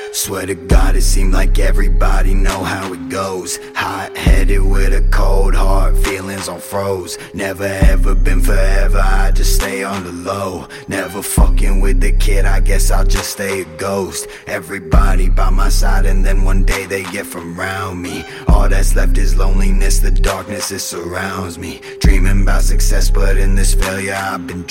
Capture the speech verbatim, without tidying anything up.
Swear to God, it seemed like everybody know how it goes. Hot-headed with a cold heart, feelings on froze. Never ever been forever, I just stay on the low. Never fucking with the kid, I guess I'll just stay a ghost. Everybody by my side and then one day they get from around me. All that's left is loneliness, the darkness, it surrounds me. Dreaming about success, but in this failure I've been